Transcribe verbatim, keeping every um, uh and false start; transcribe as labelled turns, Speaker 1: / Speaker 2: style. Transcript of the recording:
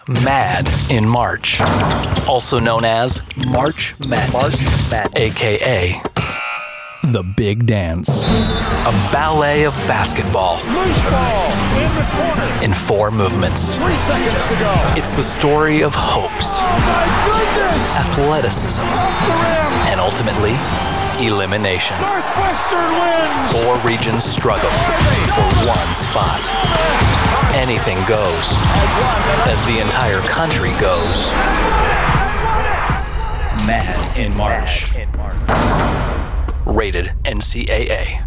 Speaker 1: Mad in March, also known as March Madness, aka The Big Dance, a ballet of basketball
Speaker 2: Loose ball in the corner.
Speaker 1: in four movements.
Speaker 2: Three seconds to go.
Speaker 1: It's the story of hopes,
Speaker 2: Oh my goodness!
Speaker 1: athleticism,
Speaker 2: Off the rim.
Speaker 1: and ultimately, elimination.
Speaker 2: Northwestern wins.
Speaker 1: Four regions struggle for one spot. Anything goes as the entire country goes. Mad in March. Rated N C A A.